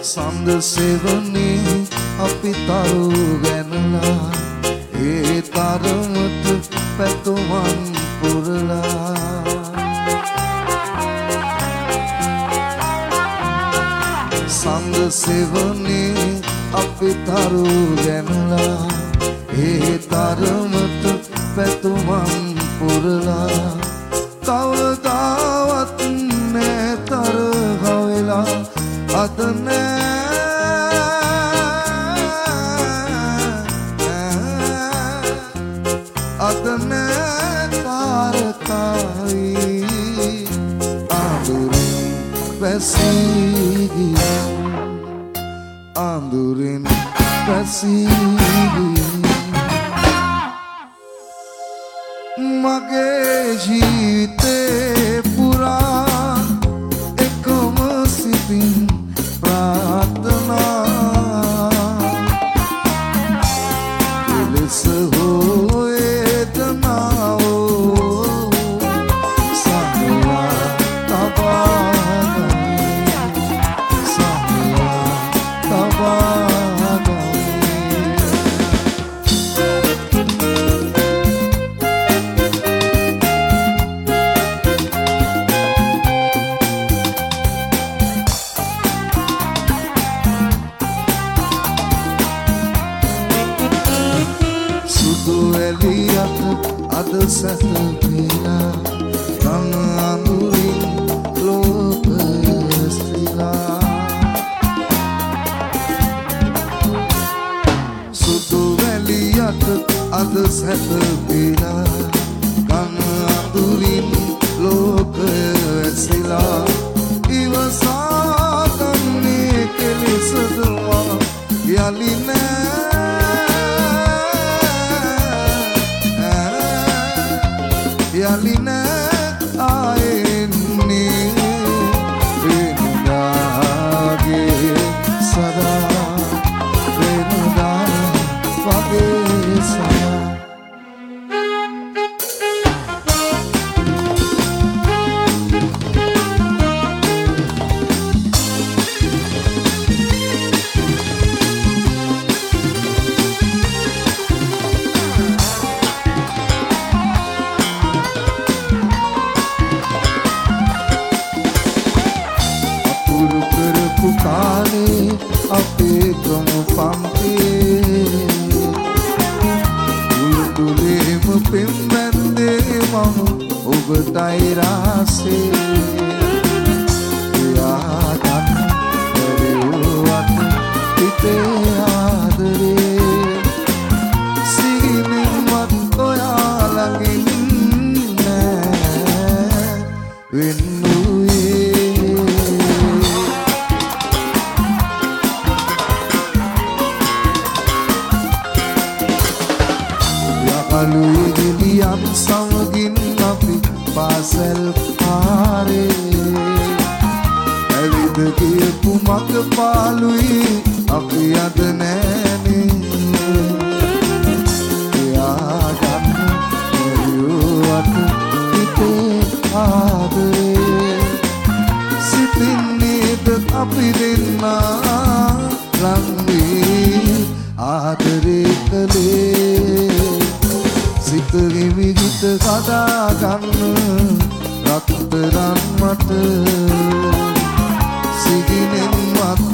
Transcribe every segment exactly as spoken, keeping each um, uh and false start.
සඳ සෙවනේ අපි තරු ගැනලා ඒ තරමට පැතුමන් පුරලා සඳ සෙවනේ අපි තරු ගැනලා ඒ තරමට පැතුමන් පුරලා කවදාවත් නෑ තරහ වෙලා අද නෑ අද නෑ තාරකායි අඳුරින් පැසී ගියා අඳුරින් පැසී මගේ ජීවිතේ පුරා එකම සිතින් ප්‍රාර්ථනා එලෙස හෝ වේදනාවෝ සමවා තබාගමි සමවා තබාගමි අද සැතපීලා රන් අඳුරින් ලෝකය සිලා සුදු වැලියට අද සැතපීලා රන් අඳුරින් ලෝකය සිලා ඉවසා ගන්නේ කෙලෙසදවා යලි නෑ යලි නෑ ආයෙන්නේ වෙනදාගේ සදා වෙනදා වගේ සදා කාලේ අපේ ගම පන්තියේ උළුදුලේම පෙම්බැන්දේ මම ඔබටයි රාසේ එයා ගන්න පෙරුවට හිතේ ආදරේ සිහිනෙන්වත් ඔයා ළඟින් නෑ වෙන්නුයේ අලුයි ගෙඩියන් සමගින් අපි පාසල් පාරේ ඇවිද ගියපු මග පාලුයි අපි අද නෑනේ එයා ගන්න එරුවට හිතේ ආදරේ සිතින්නේද අපි දෙන්නා ලංවී ආදරේ කළේ සිත විවිධ කදා ගන්න රත්තරන් මට සිහිනෙන්වත්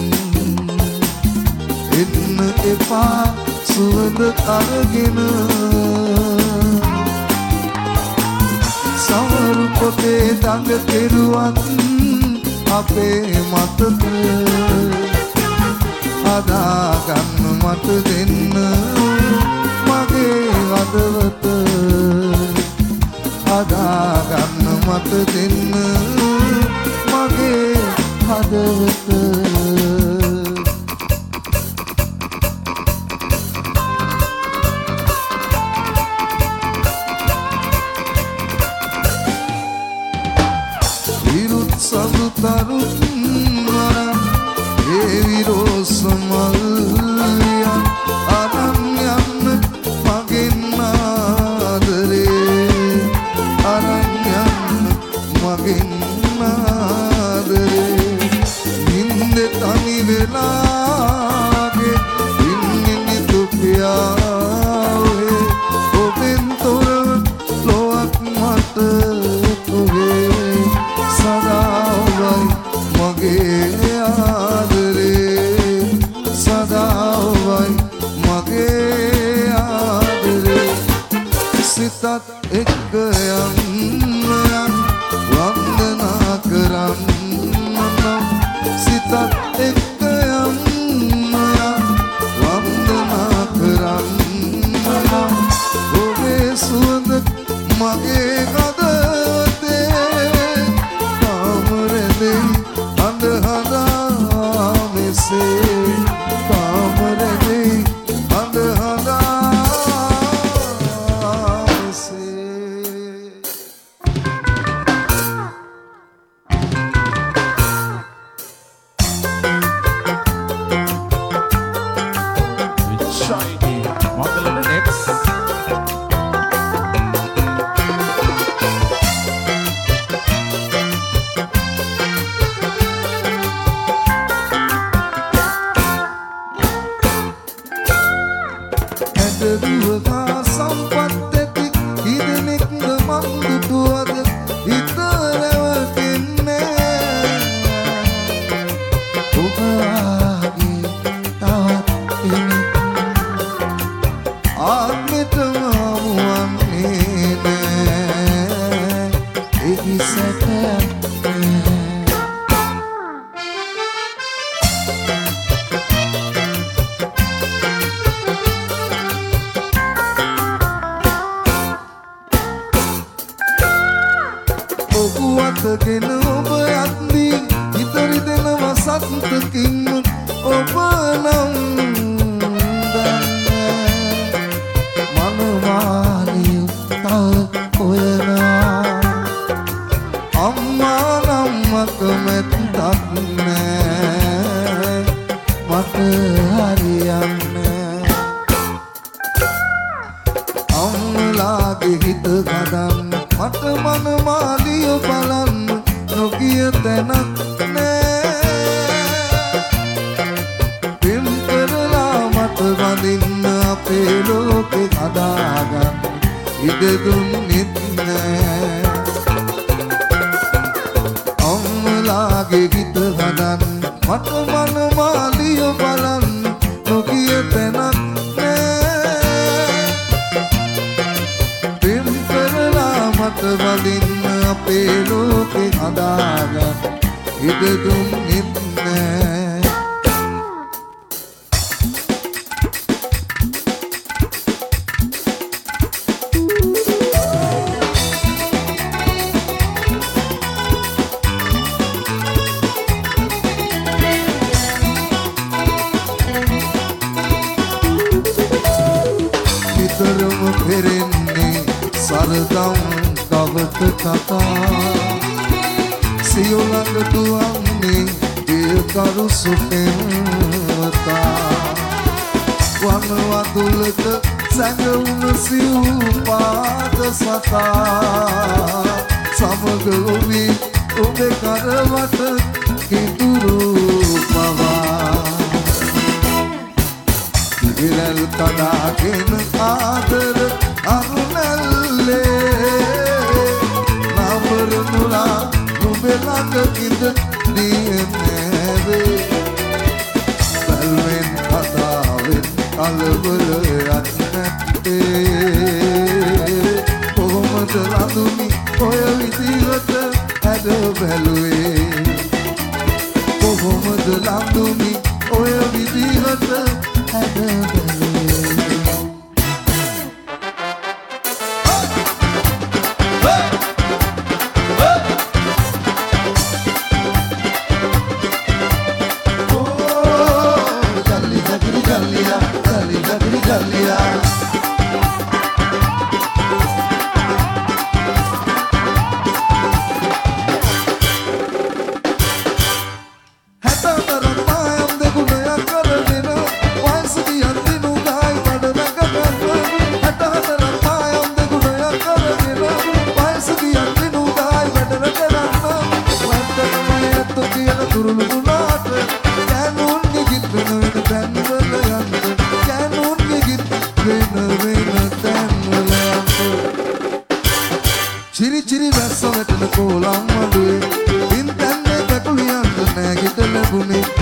එන්න එපා සුවඳ අරගෙන සමරු පොතේ දඟ කෙරුවත් අපේ මතක හදා ගන්න මට දෙන්න මගේ හදවත හදා ගන්න මට දෙන්න මගේ හදවත විරුත් සඳුතරුත් වරන් ඒ විරෝසමල්ලියන් අරන් යන්න මගෙන් ආදරේ අරන් යන්න මගෙන් ආදරේ නින්ද තනි සැටයක් නෑ ඔබවතගෙන ඔබ යද්දී ඉතරි දෙනව සතුටකින් ඔබ නම් දන්නේ මනමාලිය තව හොයනා අම්මා නම් මට මෙතක් නෑ මට හරියන්නේ අම්මලාගේ හිත ගදන් මට මනමාලිය බලන්න නොගිය තැනක් නෑ පෙම් කරලා මට වදින්න අපේ ලෝකෙ හදාගන්න ඉඩ දුන්නෙත් නෑ අම්මලාගේ හිත හදන්න මට මනමාලිය බලන්න නොගිය තැනක් මට වදින්න අපේ ලෝකෙ හදාගන්න ඉඩ දුන්නෙත් නෑ නිතරම පෙරෙන්නේ සරදම් කවත කතා සියොලඟ දුවන්නේ දෙයකරු සුපෙන්වතා වනවදුලට සැඟවුණ සිව් පාද සතා සමග ඔබේ ඔබේ කරවට කිතුරු පවා ඉරල් තඩාගෙන ආදර අරුණල්ලේ නවරනුලා නුඹලඟ ඉඳ දියනෑවේ බැල්වෙන් කතාවෙන් කලබල යන්නත්තේ කොහොමද ලඳුනි ඔය විදිහට හැඩ බැලුවේ කොහොමද ලඳුනි ඔය විදිහට හැඩ බැලුවේ Chiri chiri වැස්ස වැටෙන කොලම් මඩුවේ පින් තැන්නේ කැකුලියන්ට නැගිටල ගුනේ